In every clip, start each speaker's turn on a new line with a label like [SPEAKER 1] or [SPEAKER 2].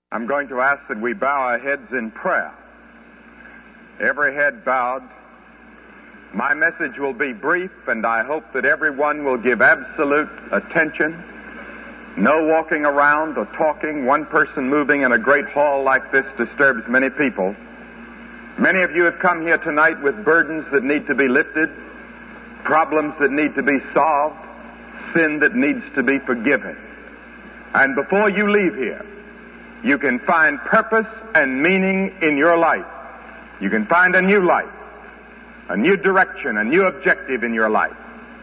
[SPEAKER 1] I'm going to ask that we bow our heads in prayer. Every head bowed. My message will be brief, and I hope that everyone will give absolute attention. No walking around or talking. One person moving in a great hall like this disturbs many people. Many of you have come here tonight with burdens that need to be lifted, problems that need to be solved, sin that needs to be forgiven. And before you leave here, you can find purpose and meaning in your life. You can find a new life, a new direction, a new objective in your life.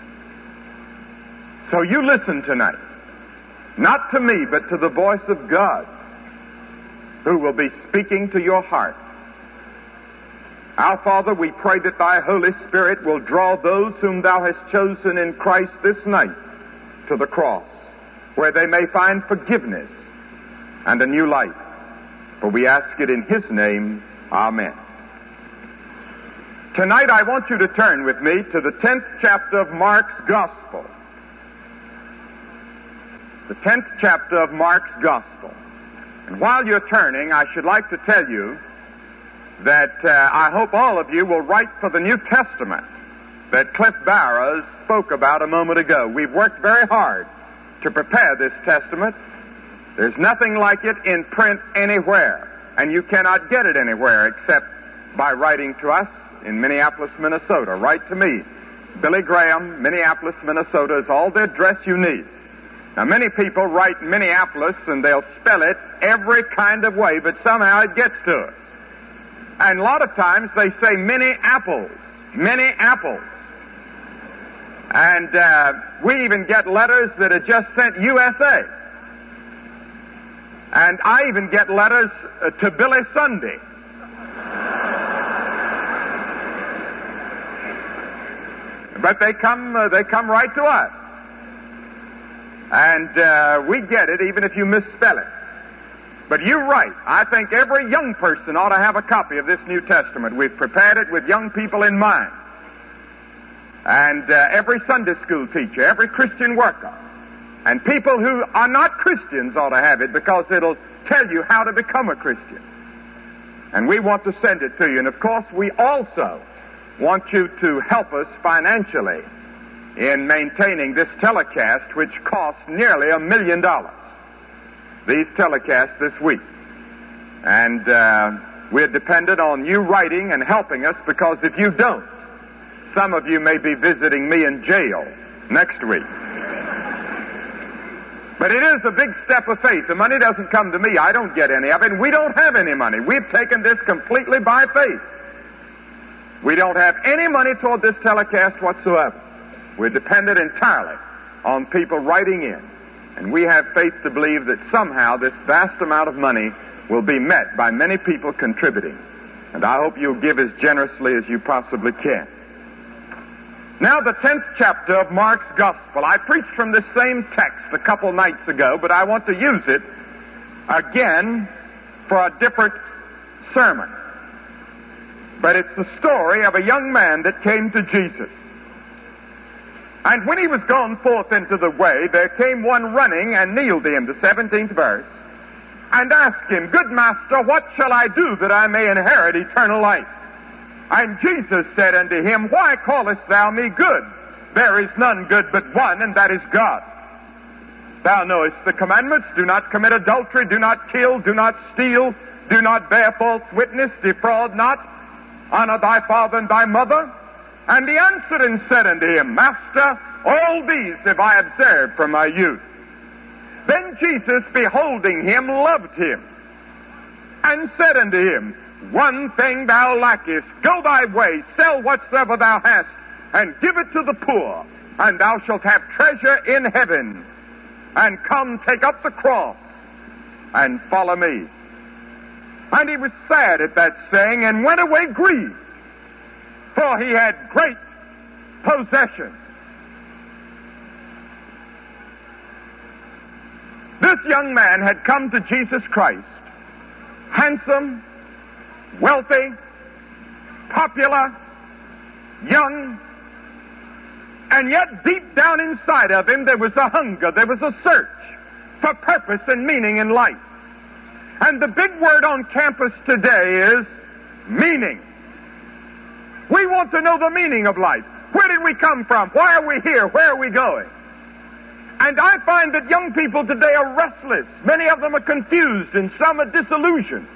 [SPEAKER 1] So you listen tonight, not to me, but to the voice of God, who will be speaking to your heart. Our Father, we pray that Thy Holy Spirit will draw those whom Thou hast chosen in Christ this night to the cross, where they may find forgiveness and a new life. For we ask it in His name. Amen. Tonight I want you to turn with me to the 10th chapter of Mark's Gospel. The 10th chapter of Mark's Gospel. And while you're turning, I should like to tell you that I hope all of you will write for the New Testament that Cliff Barrows spoke about a moment ago. We've worked very hard to prepare this testament. There's nothing like it in print anywhere, and you cannot get it anywhere except by writing to us in Minneapolis, Minnesota. Write to me. Billy Graham, Minneapolis, Minnesota is all the address you need. Now, many people write Minneapolis and they'll spell it every kind of way, but somehow it gets to us. And a lot of times they say many apples. And we even get letters that are just sent USA. And I even get letters to Billy Sunday. But they come right to us. And we get it even if you misspell it. But you're right. I think every young person ought to have a copy of this New Testament. We've prepared it with young people in mind. And every Sunday school teacher, every Christian worker, and people who are not Christians ought to have it because it'll tell you how to become a Christian. And we want to send it to you. And of course, we also want you to help us financially in maintaining this telecast, which costs nearly $1 million. These telecasts this week. And we're dependent on you writing and helping us, because if you don't, some of you may be visiting me in jail next week. But it is a big step of faith. The money doesn't come to me. I don't get any of it. We don't have any money. We've taken this completely by faith. We don't have any money toward this telecast whatsoever. We're dependent entirely on people writing in. And we have faith to believe that somehow this vast amount of money will be met by many people contributing. And I hope you'll give as generously as you possibly can. Now, the 10th chapter of Mark's Gospel. I preached from this same text a couple nights ago, but I want to use it again for a different sermon. But it's the story of a young man that came to Jesus. And when he was gone forth into the way, there came one running and kneeled to him, the 17th verse, and asked him, "Good master, what shall I do that I may inherit eternal life?" And Jesus said unto him, "Why callest thou me good? There is none good but one, and that is God. Thou knowest the commandments: do not commit adultery, do not kill, do not steal, do not bear false witness, defraud not, honor thy father and thy mother." And he answered and said unto him, "Master, all these have I observed from my youth." Then Jesus, beholding him, loved him, and said unto him, "One thing thou lackest. Go thy way, sell whatsoever thou hast, and give it to the poor, and thou shalt have treasure in heaven. And come, take up the cross, and follow me." And he was sad at that saying, and went away grieved, for he had great possessions. This young man had come to Jesus Christ, handsome, wealthy, popular, young, and yet deep down inside of him there was a hunger, there was a search for purpose and meaning in life. And the big word on campus today is meaning. We want to know the meaning of life. Where did we come from? Why are we here? Where are we going? And I find that young people today are restless. Many of them are confused and some are disillusioned.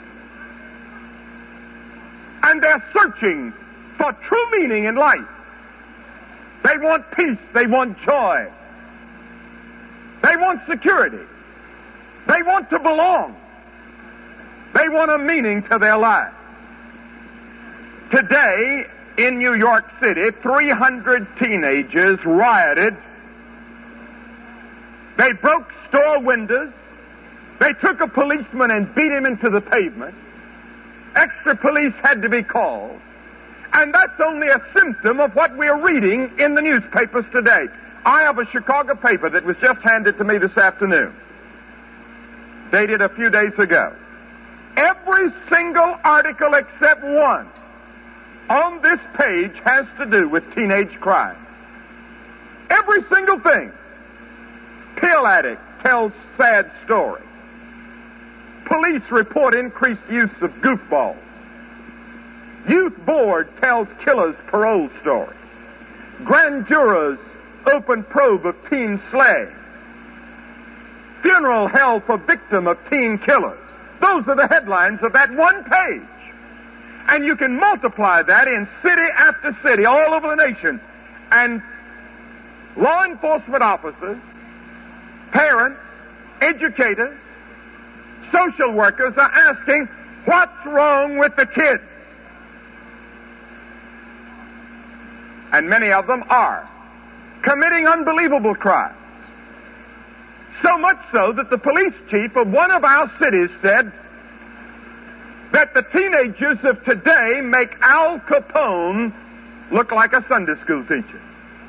[SPEAKER 1] And they're searching for true meaning in life. They want peace. They want joy. They want security. They want to belong. They want a meaning to their lives. Today, in New York City, 300 teenagers rioted. They broke store windows. They took a policeman and beat him into the pavement. Extra police had to be called. And that's only a symptom of what we're reading in the newspapers today. I have a Chicago paper that was just handed to me this afternoon, dated a few days ago. Every single article except one on this page has to do with teenage crime. Every single thing. Pill addict tells sad story. Police report increased use of goofballs. Youth board tells killer's parole story. Grand jurors open probe of teen slaying. Funeral held for victim of teen killers. Those are the headlines of that one page. And you can multiply that in city after city all over the nation. And law enforcement officers, parents, educators, social workers are asking, what's wrong with the kids? And many of them are committing unbelievable crimes. So much so that the police chief of one of our cities said that the teenagers of today make Al Capone look like a Sunday school teacher.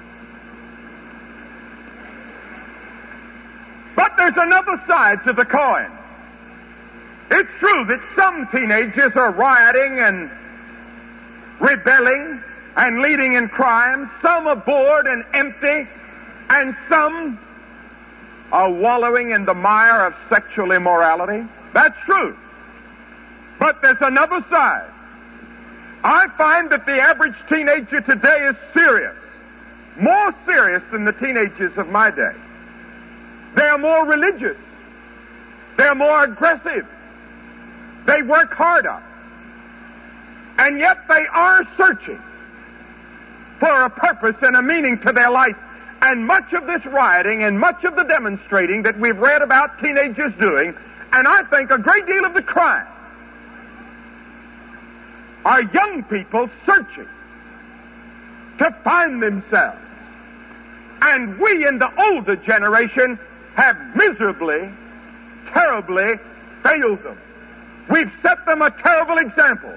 [SPEAKER 1] But there's another side to the coin. It's true that some teenagers are rioting and rebelling and leading in crime. Some are bored and empty, and some are wallowing in the mire of sexual immorality. That's true. But there's another side. I find that the average teenager today is serious. More serious than the teenagers of my day. They're more religious. They're more aggressive. They work harder. And yet they are searching for a purpose and a meaning to their life. And much of this rioting and much of the demonstrating that we've read about teenagers doing, and I think a great deal of the crime, are young people searching to find themselves. And we in the older generation have miserably, terribly failed them. We've set them a terrible example.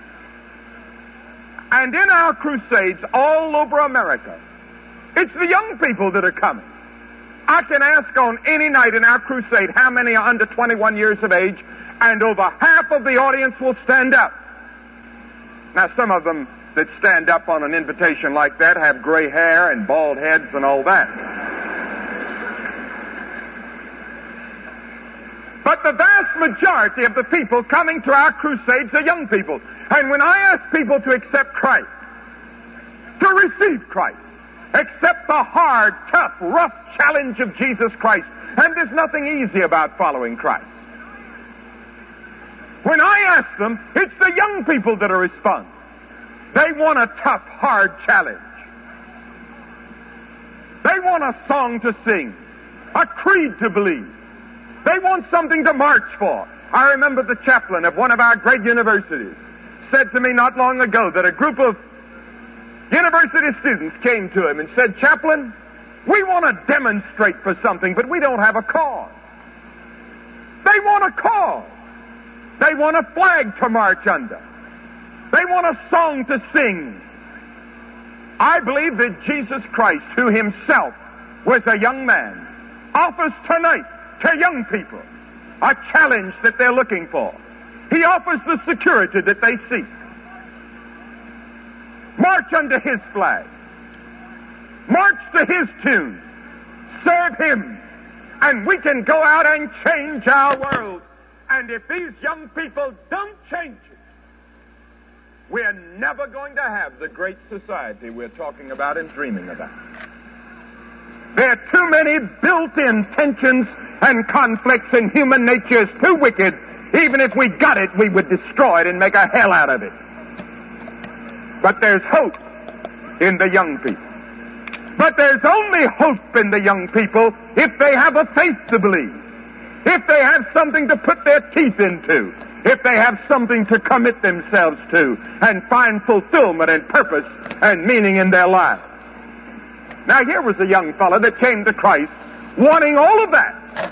[SPEAKER 1] And in our crusades all over America, it's the young people that are coming. I can ask on any night in our crusade how many are under 21 years of age, and over half of the audience will stand up. Now, some of them that stand up on an invitation like that have gray hair and bald heads and all that. But the vast majority of the people coming to our crusades are young people. And when I ask people to accept Christ, to receive Christ, accept the hard, tough, rough challenge of Jesus Christ, and there's nothing easy about following Christ. When I ask them, it's the young people that are responding. They want a tough, hard challenge. They want a song to sing, a creed to believe. They want something to march for. I remember the chaplain of one of our great universities said to me not long ago that a group of university students came to him and said, "Chaplain, we want to demonstrate for something, but we don't have a cause." They want a cause. They want a flag to march under. They want a song to sing. I believe that Jesus Christ, who himself was a young man, offers tonight to young people a challenge that they're looking for. He offers the security that they seek. March under his flag. March to his tune. Serve him. And we can go out and change our world And if these young people don't change it, we're never going to have the great society we're talking about and dreaming about. There are too many built-in tensions and conflicts, and human nature is too wicked. Even if we got it, we would destroy it and make a hell out of it. But there's hope in the young people. But there's only hope in the young people if they have a faith to believe, if they have something to put their teeth into, if they have something to commit themselves to and find fulfillment and purpose and meaning in their lives. Now, here was a young fellow that came to Christ wanting all of that.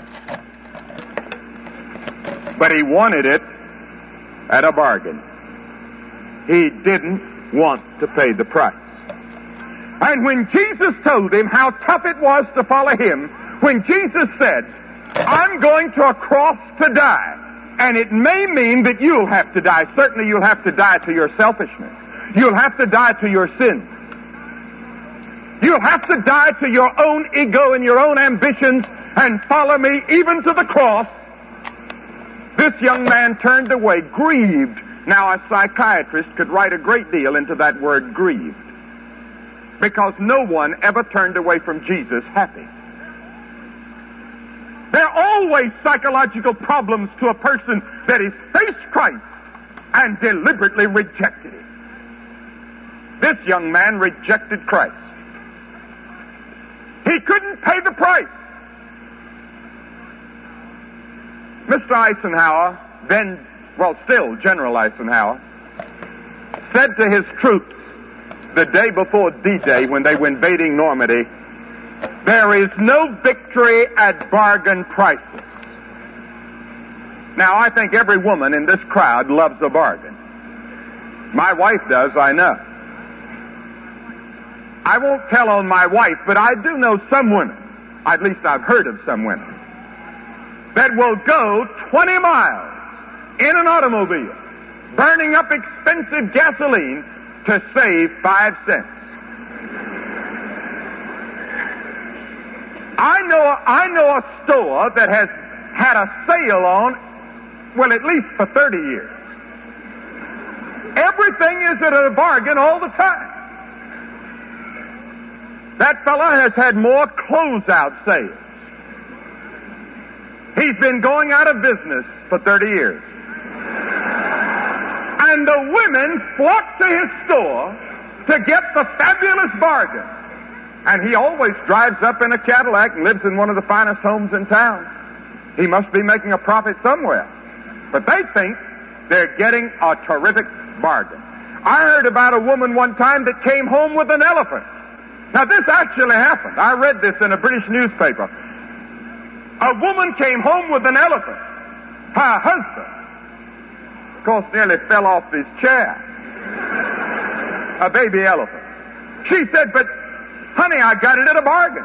[SPEAKER 1] But he wanted it at a bargain. He didn't want to pay the price. And when Jesus told him how tough it was to follow him, when Jesus said, I'm going to a cross to die, and it may mean that you'll have to die. Certainly you'll have to die to your selfishness. You'll have to die to your sins. You'll have to die to your own ego and your own ambitions and follow me even to the cross. This young man turned away, grieved. Now, a psychiatrist could write a great deal into that word grieved, because no one ever turned away from Jesus happy. There are always psychological problems to a person that has faced Christ and deliberately rejected him. This young man rejected Christ. He couldn't pay the price. Mr. Eisenhower, then, still General Eisenhower, said to his troops the day before D-Day when they were invading Normandy, there is no victory at bargain prices. Now, I think every woman in this crowd loves a bargain. My wife does, I know. I won't tell on my wife, but I do know some women, at least I've heard of some women, that will go 20 miles in an automobile, burning up expensive gasoline to save 5 cents. I know a store that has had a sale on, at least for 30 years. Everything is at a bargain all the time. That fellow has had more closeout sales. He's been going out of business for 30 years. And the women flock to his store to get the fabulous bargain. And he always drives up in a Cadillac and lives in one of the finest homes in town. He must be making a profit somewhere. But they think they're getting a terrific bargain. I heard about a woman one time that came home with an elephant. Now, this actually happened. I read this in a British newspaper. A woman came home with an elephant. Her husband, of course, nearly fell off his chair. A baby elephant. She said, but, honey, I got it at a bargain.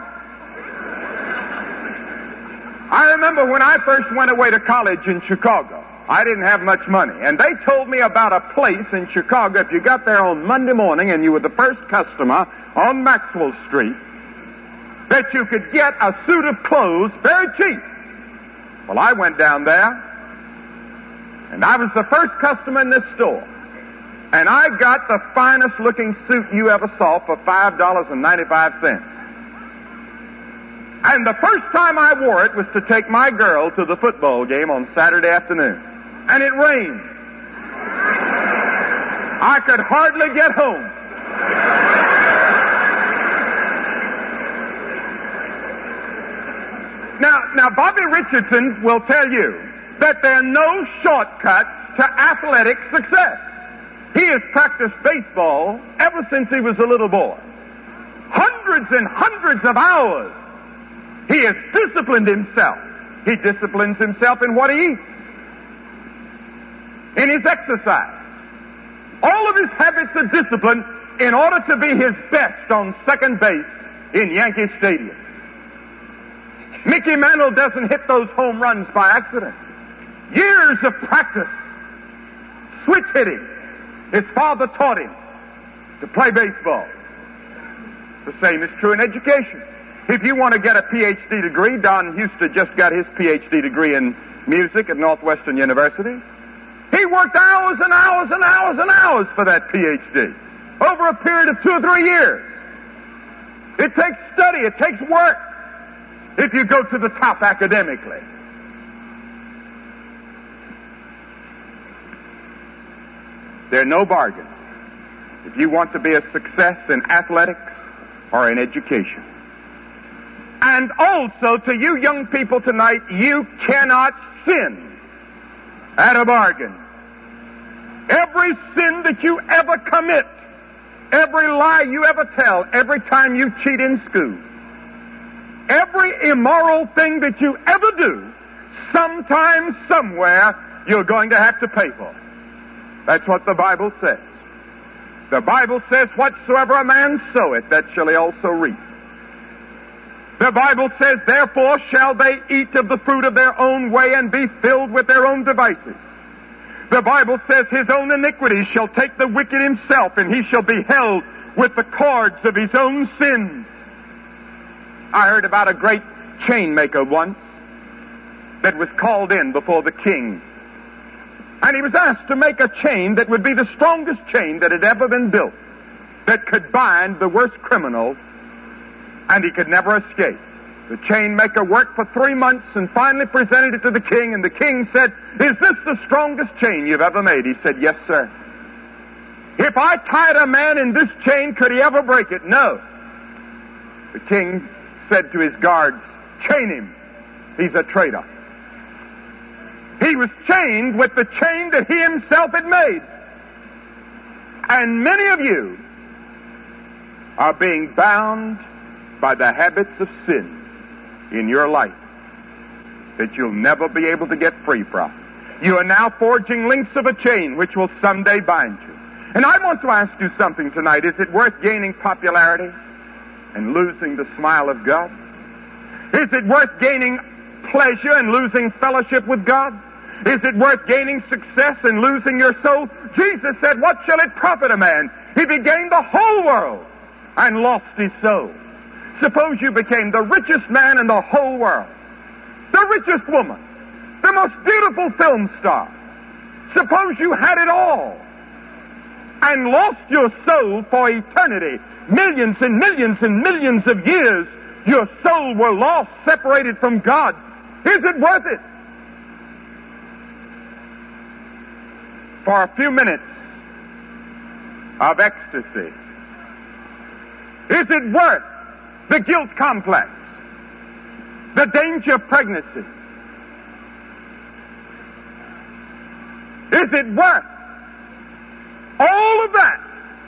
[SPEAKER 1] I remember when I first went away to college in Chicago, I didn't have much money, and they told me about a place in Chicago. If you got there on Monday morning and you were the first customer on Maxwell Street, that you could get a suit of clothes very cheap. Well, I went down there, and I was the first customer in this store, and I got the finest looking suit you ever saw for $5.95. And the first time I wore it was to take my girl to the football game on Saturday afternoon. And it rained. I could hardly get home. Now, Bobby Richardson will tell you that there are no shortcuts to athletic success. He has practiced baseball ever since he was a little boy. Hundreds and hundreds of hours. He has disciplined himself. He disciplines himself in what he eats, in his exercise. All of his habits are disciplined in order to be his best on second base in Yankee Stadium. Mickey Mantle doesn't hit those home runs by accident. Years of practice. Switch hitting. His father taught him to play baseball. The same is true in education. If you want to get a Ph.D. degree, Don Houston just got his Ph.D. degree in music at Northwestern University. He worked hours and hours and hours and hours for that PhD over a period of 2 or 3 years. It takes study. It takes work if you go to the top academically. There are no bargains if you want to be a success in athletics or in education. And also to you young people tonight, you cannot sin at a bargain. Every sin that you ever commit, every lie you ever tell, every time you cheat in school, every immoral thing that you ever do, sometime, somewhere, you're going to have to pay for. That's what the Bible says. The Bible says, whatsoever a man soweth, that shall he also reap. The Bible says, therefore shall they eat of the fruit of their own way and be filled with their own devices. The Bible says, his own iniquities shall take the wicked himself, and he shall be held with the cords of his own sins. I heard about a great chain maker once that was called in before the king. And he was asked to make a chain that would be the strongest chain that had ever been built, that could bind the worst criminal, and he could never escape. The chain maker worked for 3 months and finally presented it to the king, and the king said, "Is this the strongest chain you've ever made?" He said, "Yes, sir." "If I tied a man in this chain, could he ever break it?" "No." The king said to his guards, "Chain him. He's a traitor." He was chained with the chain that he himself had made. And many of you are being bound by the habits of sin in your life that you'll never be able to get free from. You are now forging links of a chain which will someday bind you. And I want to ask you something tonight. Is it worth gaining popularity and losing the smile of God? Is it worth gaining pleasure and losing fellowship with God? Is it worth gaining success and losing your soul? Jesus said, "What shall it profit a man if he gained the whole world and lost his soul?" Suppose you became the richest man in the whole world, the richest woman, the most beautiful film star. Suppose you had it all and lost your soul for eternity. Millions and millions and millions of years, your soul were lost, separated from God. Is it worth it? For a few minutes of ecstasy, is it worth the guilt complex, the danger of pregnancy? Is it worth all of that?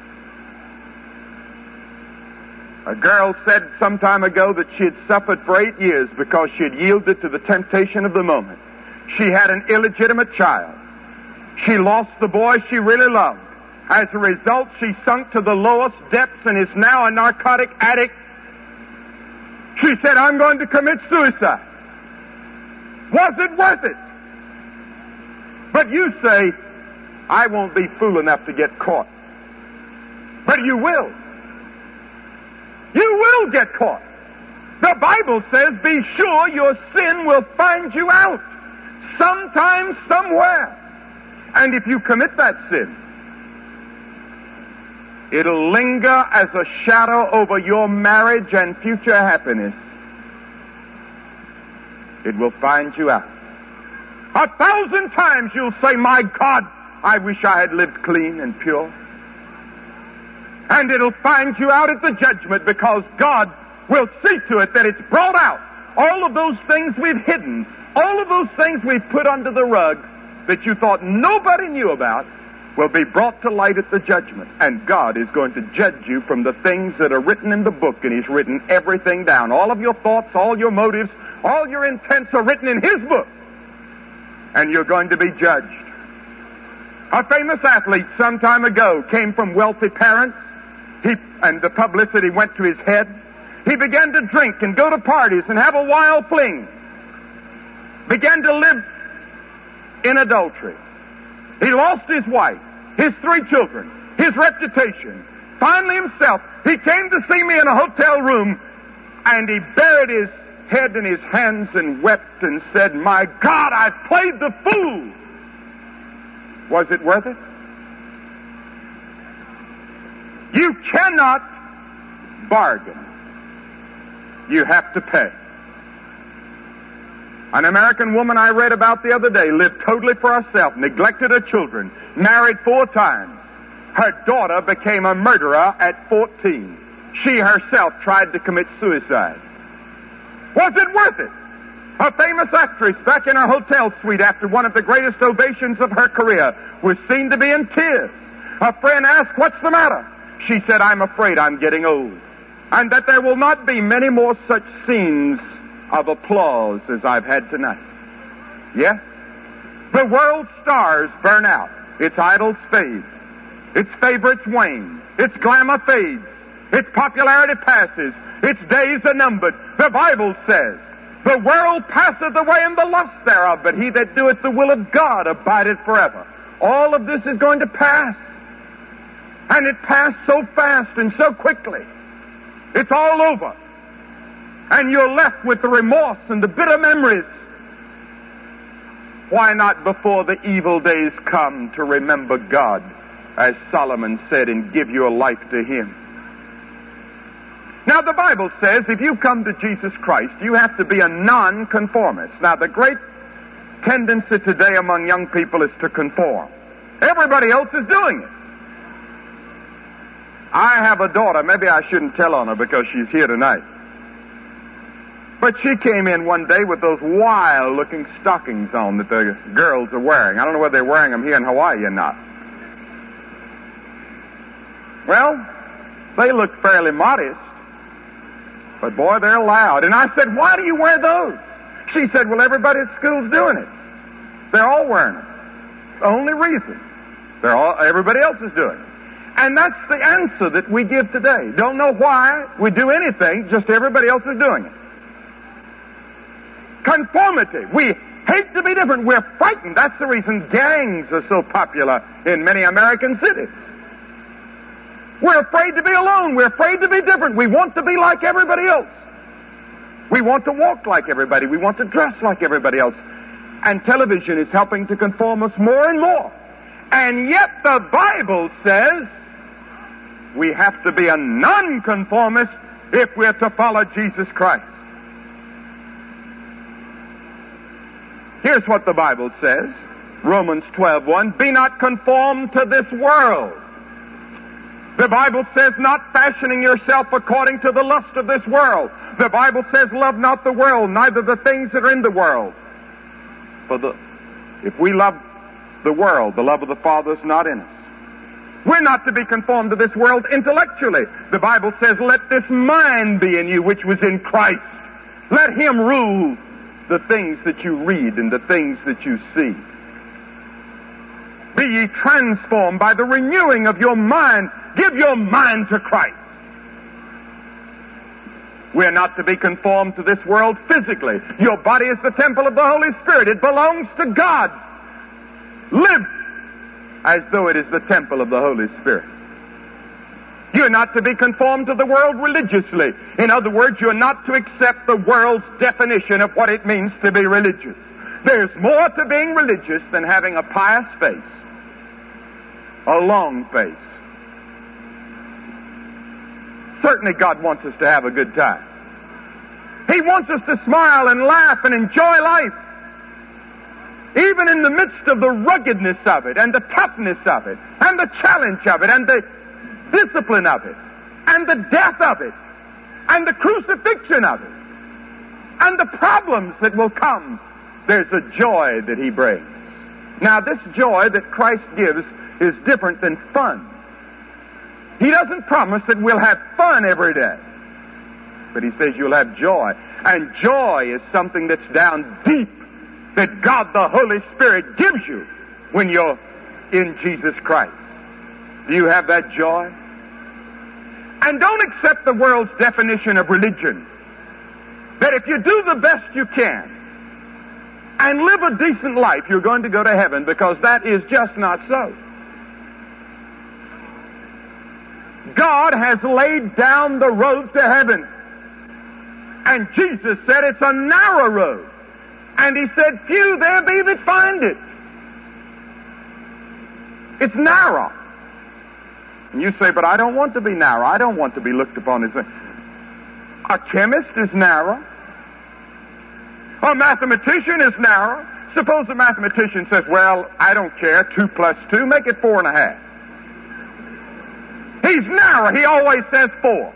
[SPEAKER 1] A girl said some time ago that she had suffered for 8 years because she had yielded to the temptation of the moment. She had an illegitimate child. She lost the boy she really loved. As a result, she sunk to the lowest depths and is now a narcotic addict. She said, "I'm going to commit suicide." Was it worth it? But you say, "I won't be fool enough to get caught." But you will. You will get caught. The Bible says, "Be sure your sin will find you out sometime, somewhere." And if you commit that sin, it'll linger as a shadow over your marriage and future happiness. It will find you out. 1,000 times you'll say, "My God, I wish I had lived clean and pure." And it'll find you out at the judgment, because God will see to it that it's brought out. All of those things we've hidden, all of those things we've put under the rug that you thought nobody knew about, will be brought to light at the judgment. And God is going to judge you from the things that are written in the book, and He's written everything down. All of your thoughts, all your motives, all your intents are written in His book. And you're going to be judged. A famous athlete some time ago came from wealthy parents, and the publicity went to his head. He began to drink and go to parties and have a wild fling. Began to live in adultery. He lost his wife, his 3 children, his reputation, finally himself. He came to see me in a hotel room, and he buried his head in his hands and wept and said, "My God, I played the fool." Was it worth it? You cannot bargain. You have to pay. An American woman I read about the other day lived totally for herself, neglected her children, married 4 times. Her daughter became a murderer at 14. She herself tried to commit suicide. Was it worth it? A famous actress back in her hotel suite after one of the greatest ovations of her career was seen to be in tears. A friend asked, "What's the matter?" She said, "I'm afraid I'm getting old, and that there will not be many more such scenes of applause as I've had tonight." Yes, the world's stars burn out. Its idols fade. Its favorites wane. Its glamour fades. Its popularity passes. Its days are numbered. The Bible says, "The world passeth away and the lust thereof, but he that doeth the will of God abideth forever." All of this is going to pass. And it passed so fast and so quickly. It's all over. And you're left with the remorse and the bitter memories. Why not before the evil days come to remember God, as Solomon said, and give your life to Him? Now the Bible says if you come to Jesus Christ, you have to be a non-conformist. Now the great tendency today among young people is to conform. Everybody else is doing it. I have a daughter, maybe I shouldn't tell on her because she's here tonight. But she came in one day with those wild-looking stockings on that the girls are wearing. I don't know whether they're wearing them here in Hawaii or not. Well, they look fairly modest, but boy, they're loud. And I said, "Why do you wear those?" She said, "Well, everybody at school's doing it. They're all wearing them. The only reason. Everybody else is doing it." And that's the answer that we give today. Don't know why we do anything, just everybody else is doing it. Conformity. We hate to be different. We're frightened. That's the reason gangs are so popular in many American cities. We're afraid to be alone. We're afraid to be different. We want to be like everybody else. We want to walk like everybody. We want to dress like everybody else. And television is helping to conform us more and more. And yet the Bible says we have to be a nonconformist if we're to follow Jesus Christ. Here's what the Bible says. Romans 12:1, "Be not conformed to this world." The Bible says not fashioning yourself according to the lust of this world. The Bible says love not the world, neither the things that are in the world. If we love the world, the love of the Father is not in us. We're not to be conformed to this world intellectually. The Bible says, "Let this mind be in you which was in Christ." Let Him rule the things that you read and the things that you see. Be ye transformed by the renewing of your mind. Give your mind to Christ. We're not to be conformed to this world physically. Your body is the temple of the Holy Spirit. It belongs to God. Live as though it is the temple of the Holy Spirit. You're not to be conformed to the world religiously. In other words, you're not to accept the world's definition of what it means to be religious. There's more to being religious than having a pious face, a long face. Certainly God wants us to have a good time. He wants us to smile and laugh and enjoy life. Even in the midst of the ruggedness of it, and the toughness of it, and the challenge of it, and the discipline of it, and the death of it, and the crucifixion of it, and the problems that will come, there's a joy that He brings. Now, this joy that Christ gives is different than fun. He doesn't promise that we'll have fun every day, but He says you'll have joy. And joy is something that's down deep, that God the Holy Spirit gives you when you're in Jesus Christ. Do you have that joy? And don't accept the world's definition of religion, that if you do the best you can and live a decent life, you're going to go to heaven, because that is just not so. God has laid down the road to heaven. And Jesus said it's a narrow road. And he said, few there be that find it. It's narrow. And you say, but I don't want to be narrow. I don't want to be looked upon as a chemist is narrow. A mathematician is narrow. Suppose a mathematician says, well, I don't care, 2 plus 2, make it 4.5. He's narrow. He always says 4.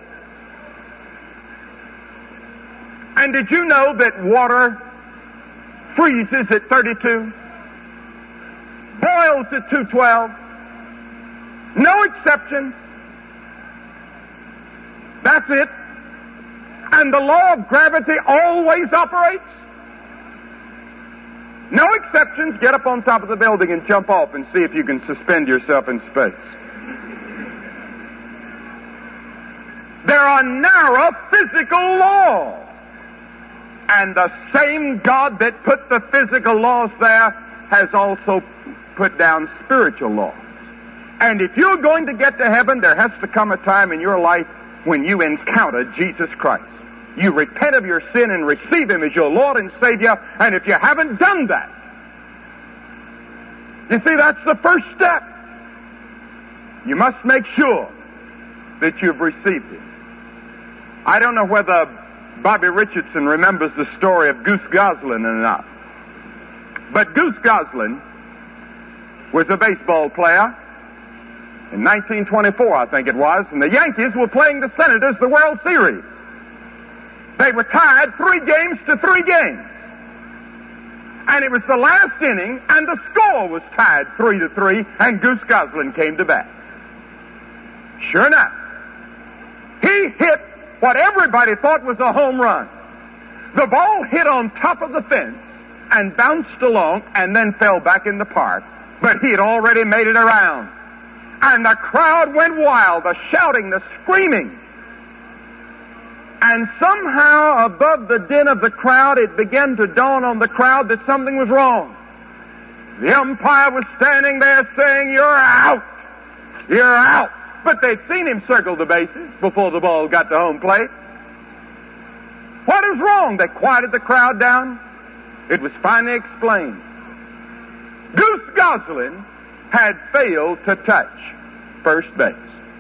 [SPEAKER 1] And did you know that water freezes at 32? Boils at 212? No exceptions. That's it. And the law of gravity always operates. No exceptions. Get up on top of the building and jump off and see if you can suspend yourself in space. There are narrow physical laws. And the same God that put the physical laws there has also put down spiritual laws. And if you're going to get to heaven, there has to come a time in your life when you encounter Jesus Christ. You repent of your sin and receive Him as your Lord and Savior. And if you haven't done that, you see, that's the first step. You must make sure that you've received it. I don't know whether Bobby Richardson remembers the story of Goose Goslin or not. But Goose Goslin was a baseball player in 1924, I think it was, and the Yankees were playing the Senators the World Series. They were tied 3-3 games. And it was the last inning, and the score was tied 3-3, and Goose Goslin came to bat. Sure enough, he hit what everybody thought was a home run. The ball hit on top of the fence and bounced along and then fell back in the park. But he had already made it around. And the crowd went wild, the shouting, the screaming. And somehow above the din of the crowd, it began to dawn on the crowd that something was wrong. The umpire was standing there saying, "You're out. You're out." But they'd seen him circle the bases before the ball got to home plate. What is wrong? They quieted the crowd down. It was finally explained. Goose Goslin had failed to touch first base.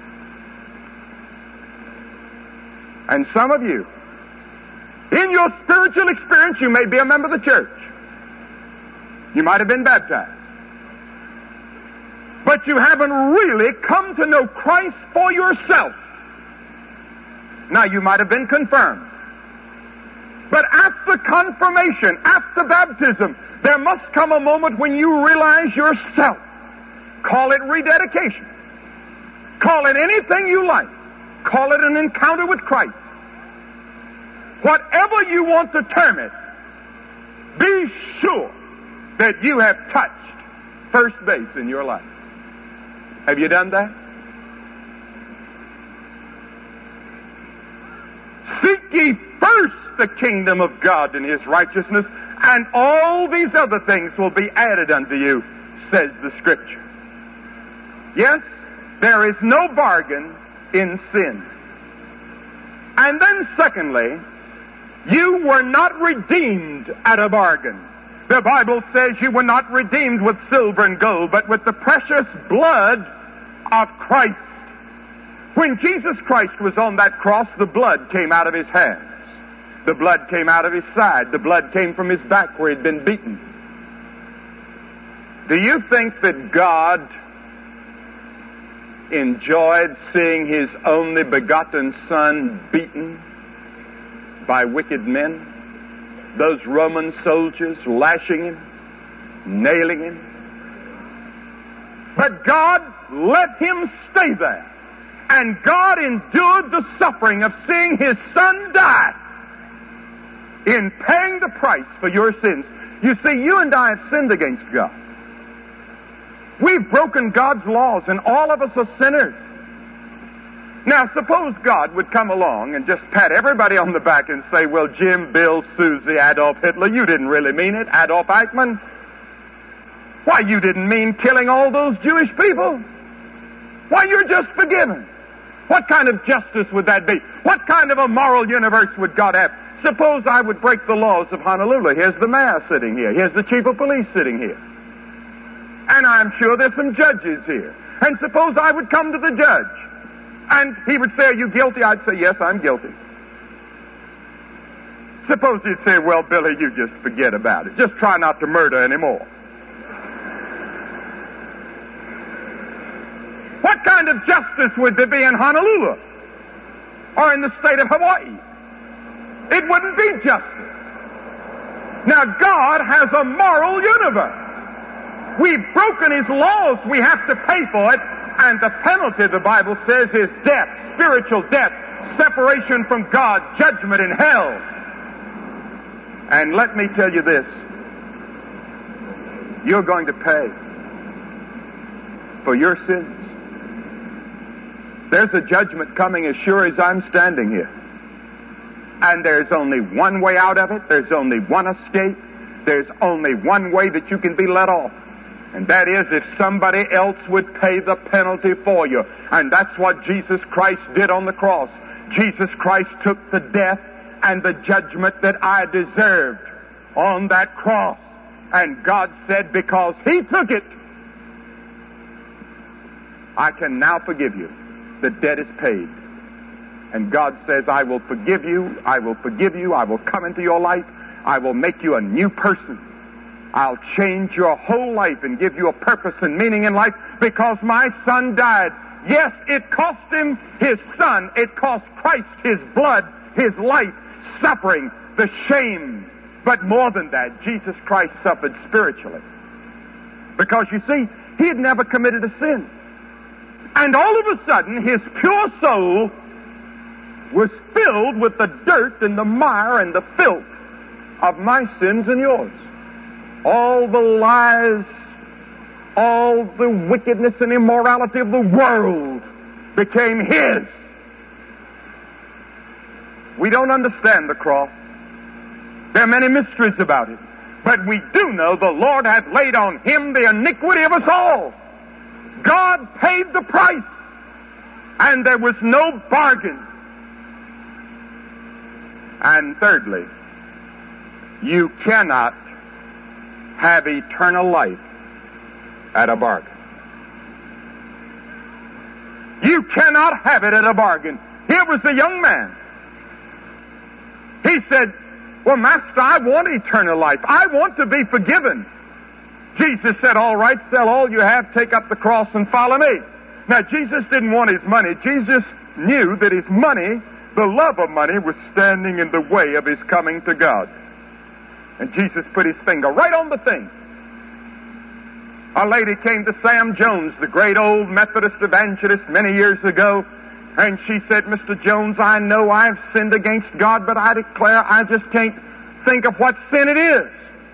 [SPEAKER 1] And some of you, in your spiritual experience, you may be a member of the church. You might have been baptized. But you haven't really come to know Christ for yourself. Now, you might have been confirmed. But after confirmation, after baptism, there must come a moment when you realize yourself. Call it rededication. Call it anything you like. Call it an encounter with Christ. Whatever you want to term it, be sure that you have touched first base in your life. Have you done that? Seek ye first the kingdom of God and His righteousness, and all these other things will be added unto you, says the Scripture. Yes, there is no bargain in sin. And then secondly, you were not redeemed at a bargain. The Bible says you were not redeemed with silver and gold, but with the precious blood of Christ. When Jesus Christ was on that cross, the blood came out of His hands. The blood came out of His side. The blood came from His back where He'd been beaten. Do you think that God enjoyed seeing His only begotten Son beaten by wicked men? Those Roman soldiers lashing Him, nailing Him. But God let Him stay there. And God endured the suffering of seeing His Son die in paying the price for your sins. You see, you and I have sinned against God. We've broken God's laws, and all of us are sinners. Now, suppose God would come along and just pat everybody on the back and say, well, Jim, Bill, Susie, Adolf Hitler, you didn't really mean it. Adolf Eichmann, why, you didn't mean killing all those Jewish people. Why, you're just forgiven. What kind of justice would that be? What kind of a moral universe would God have? Suppose I would break the laws of Honolulu. Here's the mayor sitting here. Here's the chief of police sitting here. And I'm sure there's some judges here. And suppose I would come to the judge. And he would say, are you guilty? I'd say, yes, I'm guilty. Suppose he'd say, well, Billy, you just forget about it. Just try not to murder anymore. What kind of justice would there be in Honolulu? Or in the state of Hawaii? It wouldn't be justice. Now, God has a moral universe. We've broken His laws. We have to pay for it. And the penalty, the Bible says, is death, spiritual death, separation from God, judgment in hell. And let me tell you this. You're going to pay for your sins. There's a judgment coming as sure as I'm standing here. And there's only one way out of it. There's only one escape. There's only one way that you can be let off. And that is if somebody else would pay the penalty for you. And that's what Jesus Christ did on the cross. Jesus Christ took the death and the judgment that I deserved on that cross. And God said, because He took it, I can now forgive you. The debt is paid. And God says, I will forgive you, I will forgive you, I will come into your life, I will make you a new person. I'll change your whole life and give you a purpose and meaning in life because my son died. Yes, it cost Him His son. It cost Christ His blood, His life, suffering, the shame. But more than that, Jesus Christ suffered spiritually. Because you see, He had never committed a sin. And all of a sudden, His pure soul was filled with the dirt and the mire and the filth of my sins and yours. All the lies, all the wickedness and immorality of the world became His. We don't understand the cross. There are many mysteries about it. But we do know the Lord hath laid on Him the iniquity of us all. God paid the price. And there was no bargain. And thirdly, you cannot have eternal life at a bargain. You cannot have it at a bargain. Here was the young man. He said, well, Master, I want eternal life. I want to be forgiven. Jesus said, all right, sell all you have, take up the cross and follow me. Now, Jesus didn't want his money. Jesus knew that his money, the love of money, was standing in the way of his coming to God. And Jesus put his finger right on the thing. A lady came to Sam Jones, the great old Methodist evangelist, many years ago, and she said, Mr. Jones, I know I've sinned against God, but I declare I just can't think of what sin it is.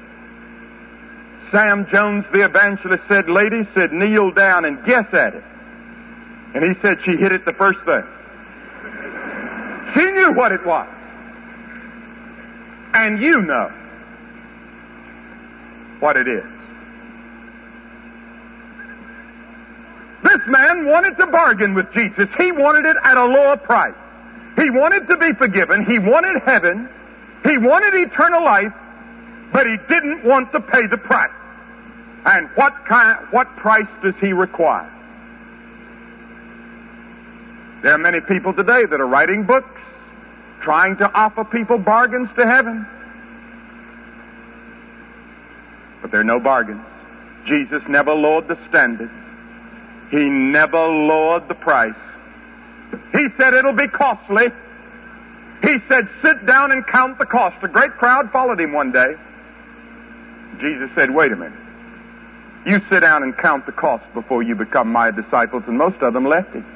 [SPEAKER 1] Sam Jones, the evangelist, said, lady, said, kneel down and guess at it. And he said she hit it the first thing. She knew what it was. And you know what it is. This man wanted to bargain with Jesus. He wanted it at a lower price. He wanted to be forgiven. He wanted heaven. He wanted eternal life, but he didn't want to pay the price. And what price does he require? There are many people today that are writing books, trying to offer people bargains to heaven. But there are no bargains. Jesus never lowered the standard. He never lowered the price. He said it'll be costly. He said, sit down and count the cost. A great crowd followed him one day. Jesus said, wait a minute. You sit down and count the cost before you become my disciples, and most of them left him.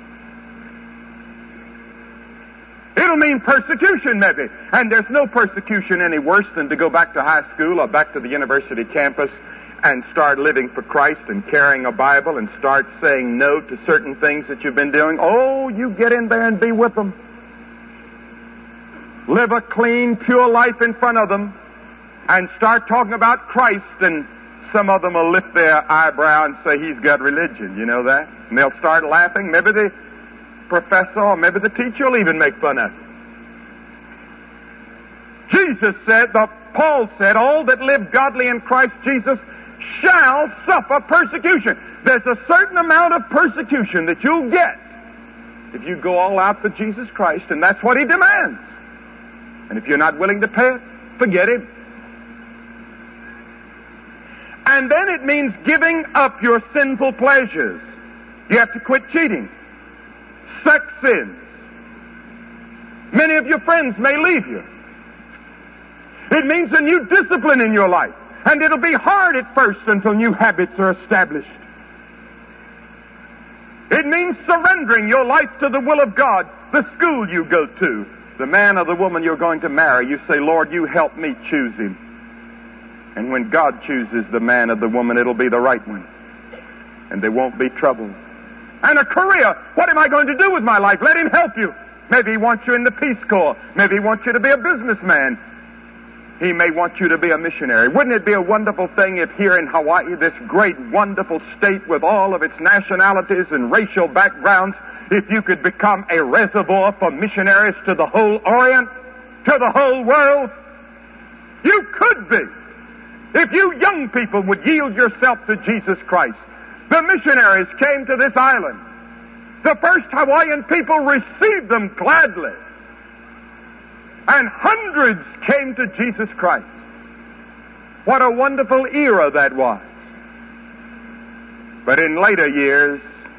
[SPEAKER 1] It'll mean persecution, maybe. And there's no persecution any worse than to go back to high school or back to the university campus and start living for Christ and carrying a Bible and start saying no to certain things that you've been doing. Oh, you get in there and be with them. Live a clean, pure life in front of them and start talking about Christ, and some of them will lift their eyebrow and say, he's got religion, you know that? And they'll start laughing. Maybe the professor or maybe the teacher will even make fun of it. Jesus said, Paul said, all that live godly in Christ Jesus shall suffer persecution. There's a certain amount of persecution that you'll get if you go all out for Jesus Christ, and that's what He demands. And if you're not willing to pay it, forget Him. And then it means giving up your sinful pleasures. You have to quit cheating. Sex sins. Many of your friends may leave you. It means a new discipline in your life. And it'll be hard at first until new habits are established. It means surrendering your life to the will of God. The school you go to, the man or the woman you're going to marry, you say, Lord, you help me choose him. And when God chooses the man or the woman, it'll be the right one. And there won't be trouble. And a career, what am I going to do with my life? Let Him help you. Maybe He wants you in the Peace Corps. Maybe He wants you to be a businessman. He may want you to be a missionary. Wouldn't it be a wonderful thing if here in Hawaii, this great, wonderful state with all of its nationalities and racial backgrounds, if you could become a reservoir for missionaries to the whole Orient, to the whole world? You could be. If you young people would yield yourself to Jesus Christ. The missionaries came to this island. The first Hawaiian people received them gladly. And hundreds came to Jesus Christ. What a wonderful era that was. But in later years,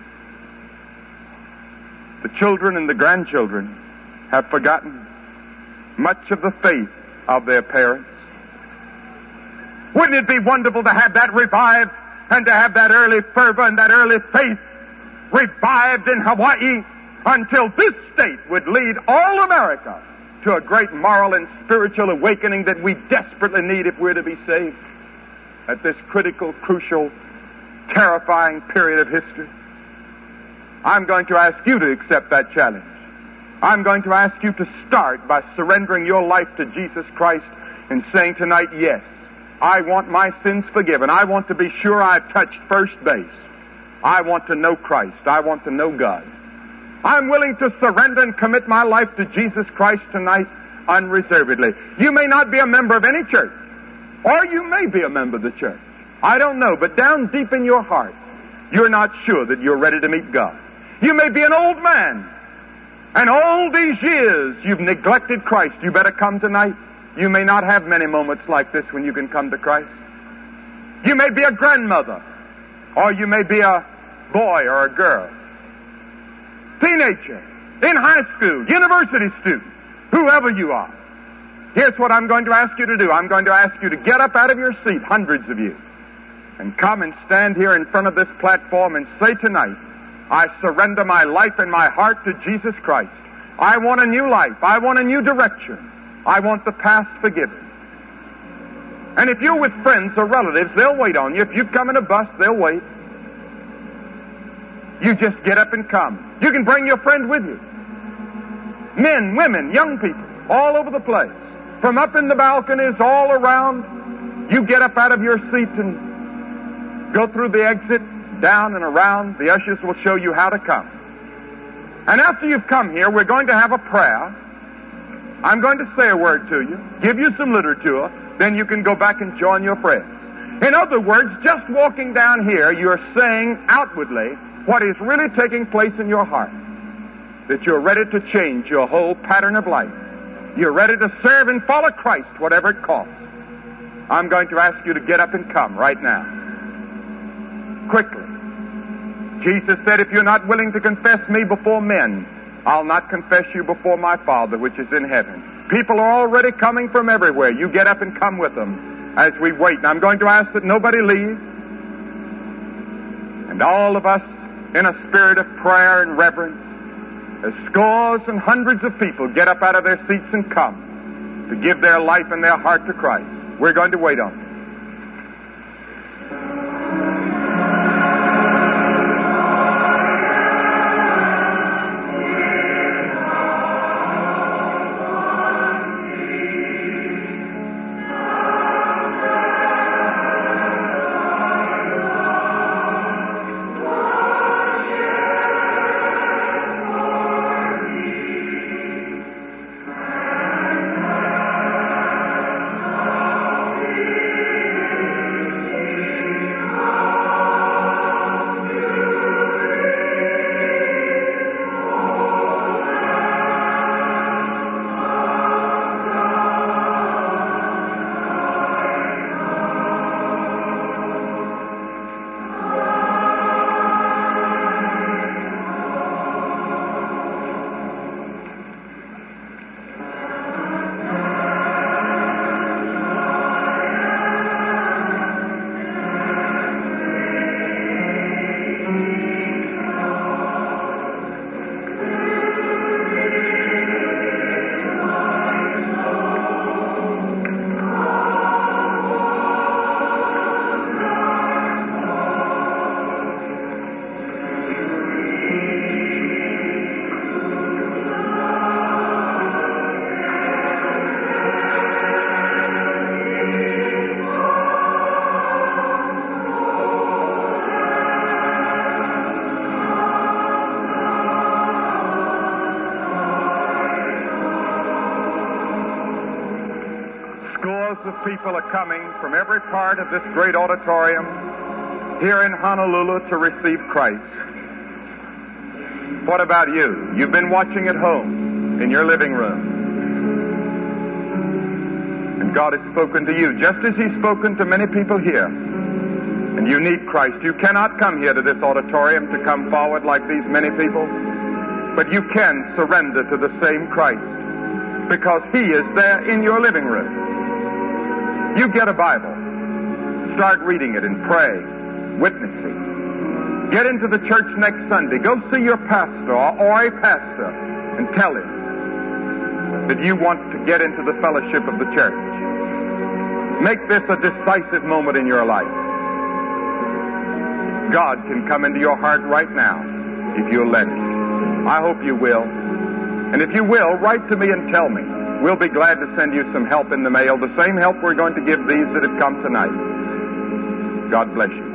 [SPEAKER 1] the children and the grandchildren have forgotten much of the faith of their parents. Wouldn't it be wonderful to have that revived and to have that early fervor and that early faith revived in Hawaii until this state would lead all America to a great moral and spiritual awakening that we desperately need if we're to be saved at this critical, crucial, terrifying period of history? I'm going to ask you to accept that challenge. I'm going to ask you to start by surrendering your life to Jesus Christ and saying tonight, yes, I want my sins forgiven. I want to be sure I've touched first base. I want to know Christ. I want to know God. I'm willing to surrender and commit my life to Jesus Christ tonight unreservedly. You may not be a member of any church, or you may be a member of the church. I don't know, but down deep in your heart, you're not sure that you're ready to meet God. You may be an old man, and all these years you've neglected Christ. You better come tonight. You may not have many moments like this when you can come to Christ. You may be a grandmother, or you may be a boy or a girl, teenager, in high school, university student, whoever you are. Here's what I'm going to ask you to do. I'm going to ask you to get up out of your seat, hundreds of you, and come and stand here in front of this platform and say tonight, I surrender my life and my heart to Jesus Christ. I want a new life. I want a new direction. I want the past forgiven. And if you're with friends or relatives, they'll wait on you. If you come in a bus, they'll wait. You just get up and come. You can bring your friend with you. Men, women, young people, all over the place. From up in the balconies, all around. You get up out of your seat and go through the exit, down and around. The ushers will show you how to come. And after you've come here, we're going to have a prayer. I'm going to say a word to you, give you some literature, then you can go back and join your friends. In other words, just walking down here, you're saying outwardly what is really taking place in your heart. That you're ready to change your whole pattern of life. You're ready to serve and follow Christ, whatever it costs. I'm going to ask you to get up and come right now. Quickly. Jesus said, if you're not willing to confess me before men, I'll not confess you before my Father which is in heaven. People are already coming from everywhere. You get up and come with them as we wait. And I'm going to ask that nobody leave. And all of us, in a spirit of prayer and reverence, as scores and hundreds of people get up out of their seats and come to give their life and their heart to Christ. We're going to wait on them. of people are coming from every part of this great auditorium here in Honolulu to receive Christ. What about you? You've been watching at home in your living room. And God has spoken to you just as He's spoken to many people here. And you need Christ. You cannot come here to this auditorium to come forward like these many people, but you can surrender to the same Christ because He is there in your living room. You get a Bible. Start reading it and pray, witnessing. Get into the church next Sunday. Go see your pastor or a pastor and tell him that you want to get into the fellowship of the church. Make this a decisive moment in your life. God can come into your heart right now if you'll let Him. I hope you will. And if you will, write to me and tell me. We'll be glad to send you some help in the mail, the same help we're going to give these that have come tonight. God bless you.